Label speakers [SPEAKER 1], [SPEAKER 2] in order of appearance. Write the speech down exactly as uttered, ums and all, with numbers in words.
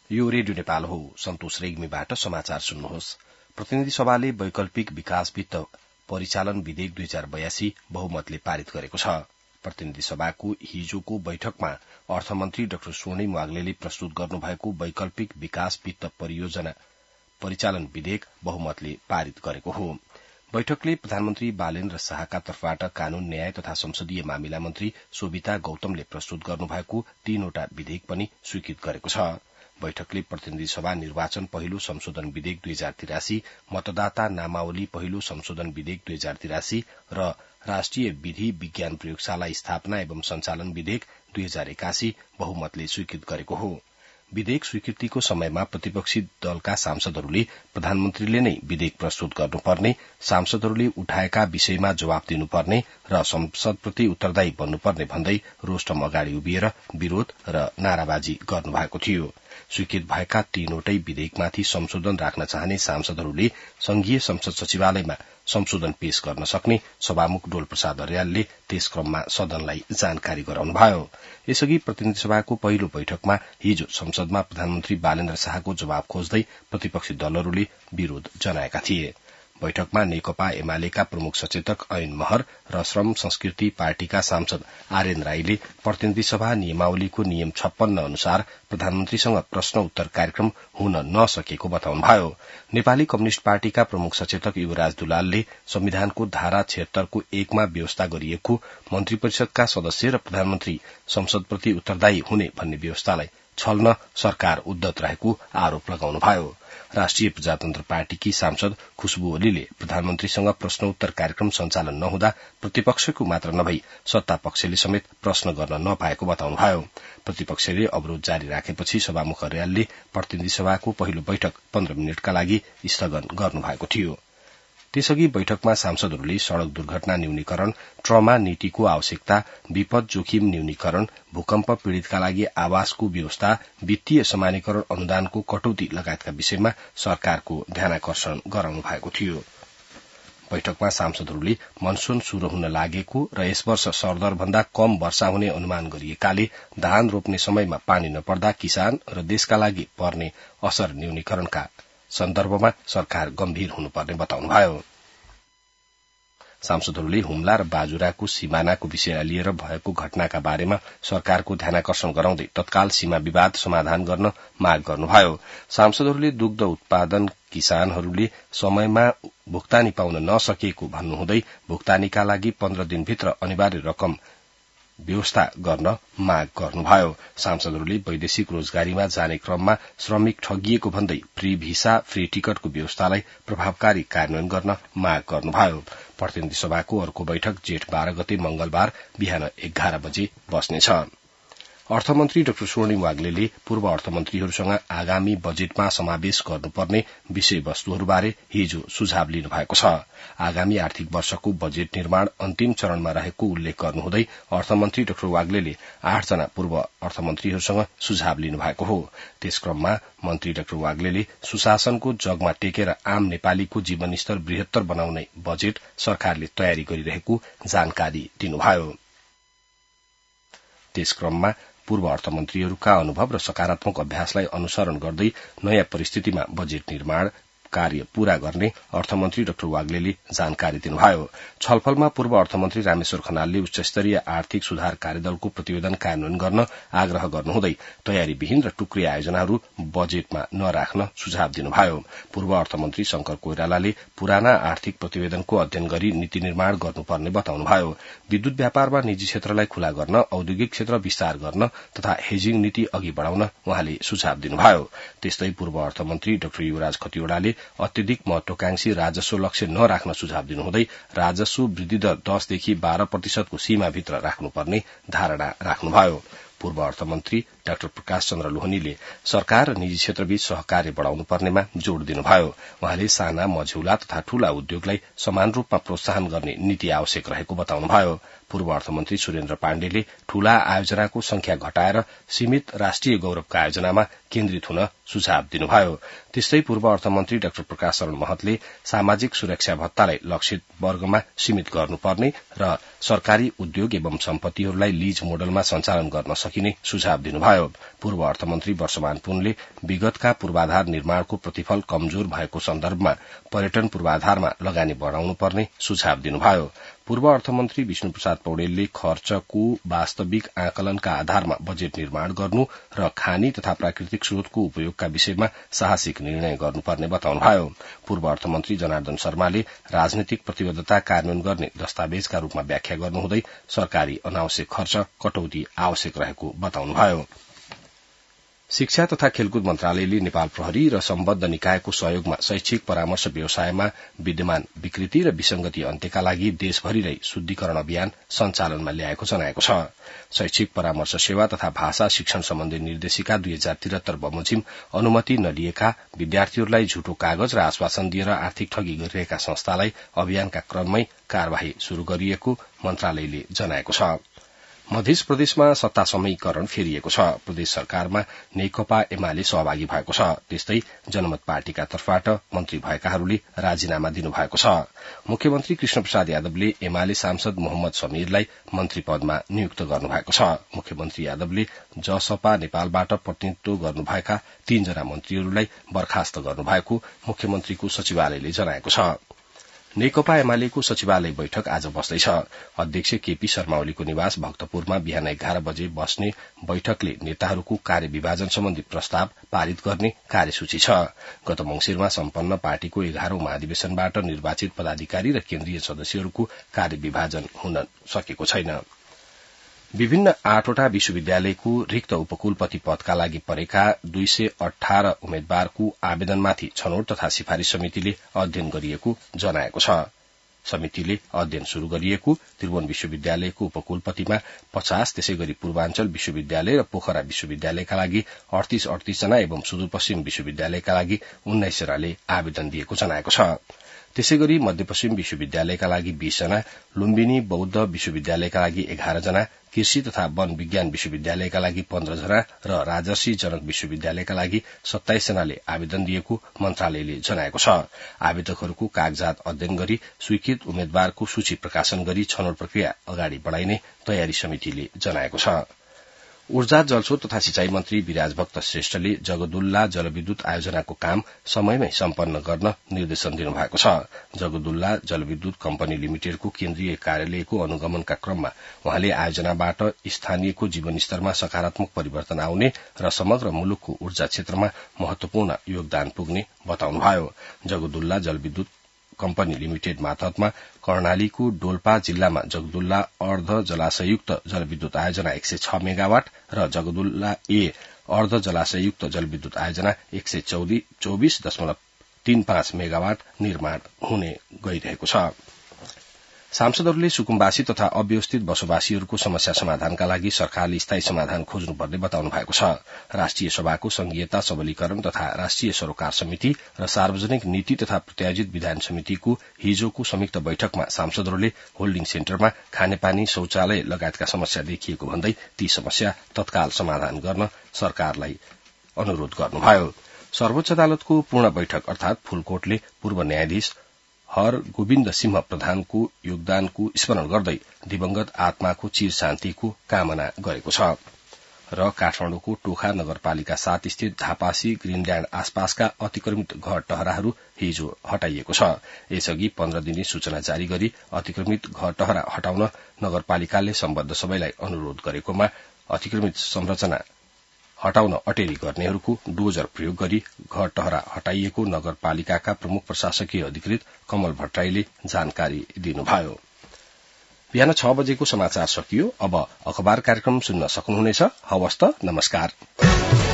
[SPEAKER 1] यो रेडियो नेपाल हो। सन्तोष रेग्मीबाट समाचार सुन्नुहोस्। प्रतिनिधि सभाले वैकल्पिक विकास वित्त परिचालन विधेयक दुई हजार बयासी बहुमतले पारित गरेको छ। प्रतिनिधि सभाको हिजोको बैठकमा अर्थमन्त्री डाक्टर स्वर्णिम वाग्लेले प्रस्तुत गर्नुभएको वैकल्पिक विकास वित्त परियोजना परिचालन विधेयक बहुमतले पारित गरेको हो। बैठकले प्रधानमन्त्री बालेन्द्र शाहका तर्फबाट कानून न्याय तथा संसदीय मामिला मन्त्री शोभिता गौतमले प्रस्तुत गर्नुभएको तीनवटा विधेयक पनि स्वीकृत गरेको छ। बैठकले प्रतिनिधि सभा निर्वाचन पहिलो संशोधन विधेयक दुई हजार तिरासी, मतदाता नामावली पहिलो संशोधन विधेयक दुई हजार तिरासी र राष्ट्रिय विधि विज्ञान प्रयोगशाला स्थापना एवं संचालन विधेयक दुई हजार एकासी बहुमतले स्वीकृत गरेको हो। विधेयक स्वीकृतिको समयमा प्रतिपक्षी दलका सांसदहरूले प्रधानमन्त्रीले नै विधेयक प्रस्तुत गर्नुपर्ने, सांसदहरूले उठाएका विषयमा जवाब दिनुपर्ने र संसदप्रति उत्तरदायी बन्नुपर्ने भन्दै रोस्टम अगाडि उभिएर विरोध र नाराबाजी गर्नुभएको थियो। स्वीकृत भएका तीनवटै विधेयकमाथि संशोधन राख्न चाहने सांसदहरूले संघीय संसद सचिवालयमा संशोधन पेश गर्न सक्ने सभामुख डोल प्रसाद अर्यालले त्यस क्रममा सदनलाई जानकारी गराउनुभयो। यसअघि प्रतिनिधि सभाको पहिलो बैठकमा हिजो संसदमा प्रधानमन्त्री बालेन्द्र शाहको जवाब खोज्दै प्रतिपक्षी दलहरूले विरोध जनाएका थिए। बैठकमा नेकपा एमालेका प्रमुख सचेतक ऐन महर र श्रम संस्कृति पार्टीका सांसद आर्यन राईले प्रतिनिधि सभा नियमावलीको नियम छप्पन्न अनुसार प्रधानमन्त्रीसँग प्रश्न उत्तर कार्यक्रम हुन नसकेको बताउनुभयो। नेपाली कम्युनिष्ट पार्टीका प्रमुख सचेतक युवराज दुलालले संविधानको धारा छिहत्तरको एकमा व्यवस्था गरिएको मन्त्री परिषदका सदस्य र प्रधानमन्त्री संसदप्रति उत्तरदायी हुने भन्ने व्यवस्थालाई छल्न सरकार उद्धत रहेको आरोप लगाउनुभयो। राष्ट्रिय प्रजातन्त्र पार्टीकी सांसद खुशबु ओलीले प्रधानमन्त्रीसँग प्रश्नोत्तर कार्यक्रम सञ्चालन नहुँदा प्रतिपक्षको मात्र नभई सत्ता पक्षले समेत प्रश्न गर्न नपाएको बताउनुभयो। प्रतिपक्षले अवरोध जारी राखेपछि सभामुख अर्यालले प्रतिनिधि सभाको पहिलो बैठक पन्ध्र मिनटका लागि स्थगन गर्नुभएको थियो। त्यसअघि बैठकमा सांसदहरूले सड़क दुर्घटना न्यूनीकरण, ट्रमा नीतिको आवश्यकता, विपद जोखिम न्यूनीकरण, भूकम्प पीड़ितका लागि आवासको व्यवस्था, वित्तीय समानीकरण अनुदानको कटौती लगायतका विषयमा सरकारको ध्यानाकर्षण गराउनु भएको थियो। बैठकमा सांसदहरूले मनसून शुरू हुन लागेको र यस वर्ष सरदरभन्दा कम वर्षा हुने अनुमान गरिएकाले धान रोप्ने समयमा पानी नपर्दा किसान र देशका लागि पर्ने असर न्यूनीकरणका सन्दर्भमा सरकार गम्भीर हुनुपर्ने बताउनुभयो। सांसदहरूले हुम्ला र बाजुराको सीमानाको विषय लिएर भएको घटनाका बारेमा सरकारको ध्यानाकर्षण गराउँदै तत्काल सीमा विवाद समाधान गर्न माग गर्नुभयो। सांसदहरूले दुग्ध उत्पादन किसानहरूले समयमा भुक्तानी पाउन नसकेको भन्नुहुँदै भुक्तानीका लागि पन्ध्र दिनभित्र अनिवार्य रकम व्यवस्था गर्न माग गर्नुभयो। सांसदहरूले वैदेशिक रोजगारीमा जाने क्रममा श्रमिक ठगिएको भन्दै फ्री भिसा फ्री टिकटको व्यवस्थालाई प्रभावकारी कार्यान्वयन गर्न माग गर्नुभयो। प्रतिनिधि सभाको अर्को बैठक जेठ बाह्र गते मंगलबार बिहान एघार बजे बस्नेछ। अर्थमन्त्री डाक्टर स्वर्णिम वाग्लेले पूर्व अर्थमन्त्रीहरूसँग आगामी बजेटमा समावेश गर्नुपर्ने विषयवस्तुहरूबारे हिजो सुझाव लिनु भएको छ। आगामी आर्थिक वर्षको बजेट निर्माण अन्तिम चरणमा रहेको उल्लेख गर्नुहुँदै अर्थमन्त्री डाक्टर वाग्लेले आठजना पूर्व अर्थमन्त्रीहरूसँग सुझाव लिनु भएको हो। त्यस क्रममा मन्त्री डाक्टर वाग्लेले सुशासनको जगमा टेकेर आम नेपालीको जीवनस्तर बृहत्तर बनाउने बजेट सरकारले तयारी गरिरहेको जानकारी दिनुभयो। त्यस क्रममा पूर्व अर्थमन्त्रीहरूका अनुभव र सकारात्मक अभ्यासलाई अनुसरण गर्दै नयाँ परिस्थितिमा बजेट निर्माण कार्य पूरा गर्ने अर्थमन्त्री डाक्टर वाग्लेले जानकारी दिनुभयो। छलफलमा पूर्व अर्थमन्त्री रामेश्वर खनालले उच्चस्तरीय आर्थिक सुधार कार्यदलको प्रतिवेदन कार्यान्वयन गर्न आग्रह गर्नुहुँदै तयारीविहीन र टुक्री आयोजनाहरू बजेटमा नराख्न सुझाव दिनुभयो। पूर्व अर्थमन्त्री शंकर कोइरालाले पुराना आर्थिक प्रतिवेदनको अध्ययन गरी नीति निर्माण गर्नुपर्ने बताउनुभयो। विद्युत व्यापारमा निजी क्षेत्रलाई खुला गर्न, औद्योगिक क्षेत्र विस्तार गर्न तथा हेजिङ नीति अघि बढ़ाउन उहाँले सुझाव दिनुभयो। त्यस्तै पूर्व अर्थमन्त्री डाक्टर युवराज खतिवड़ाले अत्यधिक महत्वाकांक्षी राजस्व लक्ष्य नराख्न सुझाव दिनुहुँदै राजस्व वृद्धि दर दसदेखि बाह्र प्रतिशतको सीमाभित्र राख्नुपर्ने धारणा राख्नुभयो। पूर्व अर्थमन्त्री डाक्टर प्रकाश चन्द्र लोहनीले सरकार र निजी क्षेत्रबीच सहकार्य बढ़ाउनु पर्नेमा जोड़ दिनुभयो। उहाँले साना मझौला तथा ठूला उद्योगलाई समान रूपमा प्रोत्साहन गर्ने नीति आवश्यक रहेको बताउनुभयो। पूर्व अर्थमन्त्री सुरेन्द्र पाण्डेले ठूला आयोजनाको संख्या घटाएर सीमित राष्ट्रिय गौरवका आयोजनामा केन्द्रित हुन सुझाव दिनुभयो। त्यस्तै पूर्व अर्थमन्त्री डाक्टर प्रकाश शरण महतले सामाजिक सुरक्षा भत्तालाई लक्षित वर्गमा सीमित गर्नुपर्ने र सरकारी उद्योग एवं सम्पत्तिहरूलाई लीज मोडलमा सञ्चालन गर्न सकिने सुझाव दिनुभयो। बताउनुभयो। पूर्व अर्थमन्त्री वर्षमान पुनले विगतका पूर्वाधार निर्माणको प्रतिफल कमजोर भएको सन्दर्भमा पर्यटन पूर्वाधारमा लगानी बढ़ाउनु पर्ने सुझाव दिनुभयो। पूर्व अर्थमन्त्री विष्णु प्रसाद पौडेलले खर्चको वास्तविक आकलनका आधारमा बजेट निर्माण गर्नु र खानी तथा प्राकृतिक स्रोतको उपयोगका विषयमा साहसिक निर्णय गर्नुपर्ने बताउनुभयो। पूर्व अर्थमन्त्री जनार्दन शर्माले राजनीतिक प्रतिबद्धता कार्यान्वयन गर्ने दस्तावेजका रूपमा व्याख्या गर्नुहुँदै सरकारी अनावश्यक खर्च कटौती आवश्यक रहेको बताउनुभयो। शिक्षा तथा खेलकुद मन्त्रालयले नेपाल प्रहरी र सम्बद्ध निकायको सहयोगमा शैक्षिक परामर्श व्यवसायमा विद्यमान विकृति र विसंगति अन्त्यका लागि देशभरिलाई शुद्धिकरण अभियान सञ्चालनमा ल्याएको जनाएको छ। शैक्षिक परामर्श सेवा तथा भाषा शिक्षण सम्बन्धी निर्देशिका दुई हजार त्रिहत्तर बमोजिम अनुमति नलिएका विद्यार्थीहरूलाई झुटो कागज र आश्वासन दिएर आर्थिक ठगी गरिरहेका संस्थालाई अभियानका क्रममै कार्यवाही शुरू गरिएको मन्त्रालयले जनाएको छ। मध्य प्रदेशमा सत्ता समयीकरण फेरिएको छ। प्रदेश सरकारमा नेकपा एमाले सहभागी भएको छ। त्यस्तै जनमत पार्टीका तर्फबाट मन्त्री भएकाहरूले राजीनामा दिनुभएको छ। मुख्यमन्त्री कृष्ण प्रसाद यादवले एमाले सांसद मोहम्मद समीरलाई मन्त्री पदमा नियुक्त गर्नुभएको छ। मुख्यमन्त्री यादवले जसपा नेपालबाट प्रतिनिधित्व गर्नुभएका तीनजना मन्त्रीहरूलाई बर्खास्त गर्नुभएको मुख्यमन्त्रीको सचिवालयले जनाएको छ। नेकपा एमालेको सचिवालय बैठक आज बस्दैछ। अध्यक्ष केपी शर्मा ओलीको निवास भक्तपुरमा बिहान एघार बजे बस्ने बैठकले नेताहरूको कार्यविभाजन सम्बन्धी प्रस्ताव पारित गर्ने कार्यसूची छ। गत मंसिरमा सम्पन्न पार्टीको एघारौं महाधिवेशनबाट निर्वाचित पदाधिकारी र केन्द्रीय सदस्यहरूको कार्यविभाजन हुन सकेको छैन। विभिन्न आठवटा विश्वविद्यालयको रिक्त उपकुलपति पदका लागि परेका दुई सय अठार उम्मेद्वारको आवेदनमाथि छनौट तथा सिफारिश समितिले अध्ययन गरिएको जनाएको छ। समितिले अध्ययन शुरू गरिएको त्रिभुवन विश्वविद्यालयको उपकुलपतिमा पचास, त्यसै गरी पूर्वाञ्चल विश्वविद्यालय र पोखरा विश्वविद्यालयका लागि अडतीस अडतीस जना एवं सुदूरपश्चिम विश्वविद्यालयका लागि उन्नाइस जनाले आवेदन दिएको जनाएको छ। त्यसै गरी मध्यपश्चिम विश्वविद्यालयका लागि बीस जना, लुम्बिनी बौद्ध विश्वविद्यालयका लागि एघार जना, कृषि तथा वन विज्ञान विश्वविद्यालयका लागि पन्ध्र जना र राजर्षि जनक विश्वविद्यालयका लागि सत्ताइस जनाले आवेदन दिएको मन्त्रालयले जनाएको छ। आवेदकहरूको कागजात अध्ययन गरी स्वीकृत उम्मेद्वारको सूची प्रकाशन गरी छनौट प्रक्रिया अगाडि बढ़ाइने तयारी समितिले जनाएको छ। ऊर्जा जलस्रोत तथा सिंचाई मन्त्री विराज भक्त श्रेष्ठले जगदुल्ला जलविद्युत आयोजनाको काम समयमै सम्पन्न गर्न निर्देशन दिनुभएको छ। जगदुल्ला जलविद्युत कम्पनी लिमिटेडको केन्द्रीय कार्यालयको अनुगमनका क्रममा उहाँले आयोजनाबाट स्थानीयको जीवनस्तरमा सकारात्मक परिवर्तन आउने र समग्र मुलुकको ऊर्जा क्षेत्रमा महत्वपूर्ण योगदान पुग्ने बताउनुभयो। जगदुल्ला जलविद्युत कम्पनी लिमिटेड मातहतमा कर्णालीको डोल्पा जिल्लामा जगदुल्ला अर्ध जलाशयुक्त जलविद्युत आयोजना एक सय छ मेगावाट र जगदुल्ला ए अर्ध जलाशयुक्त जलविद्युत आयोजना एक सय चौबिस दशमलव तीन पाँच मेगावाट निर्माण हुने गइरहेको छ। सांसदहरूले सुकुम्बासी तथा अव्यवस्थित बसोबासीहरूको समस्या समाधानका लागि सरकारले स्थायी समाधान खोज्नुपर्ने बताउनु भएको छ। राष्ट्रिय सभाको संघीयता सबलीकरण तथा राष्ट्रिय सरोकार समिति र सार्वजनिक नीति तथा प्रत्यायोजित विधान समितिको हिजोको संयुक्त बैठकमा सांसदहरूले होल्डिङ सेन्टरमा खानेपानी, शौचालय लगायतका समस्या देखिएको भन्दै ती समस्या तत्काल समाधान गर्न सरकारलाई अनुरोध गर्नुभयो। सर्वोच्च अदालतको पूर्ण बैठक अर्थात फूलकोटले पूर्व न्यायाधीश हर गोविन्द सिंह प्रधानको योगदानको स्मरण गर्दै दिवंगत आत्माको चिर शान्तिको कामना गरेको छ। र काठमाडौँको टोखा नगरपालिका सात स्थित धापासी ग्रीनल्याण्ड आसपासका अतिक्रमित घर टहराहरू हिजो हटाइएको छ। यसअघि पन्ध्र दिने सूचना जारी गरी अतिक्रमित घर टहरा हटाउन नगरपालिकाले सम्बद्ध सबैलाई अनुरोध गरेकोमा अतिक्रमित संरचना हटाउन अटेरी गर्नेहरूको डोजर प्रयोग गरी घर टहरा हटाइएको नगरपालिकाका प्रमुख प्रशासकीय अधिकृत कमल भट्टराईले जानकारी दिनुभयो। बिहान छ बजेको समाचार सकियो। अब अखबार कार्यक्रम सुन्न सक्नुहुनेछ। हवस् त, नमस्कार।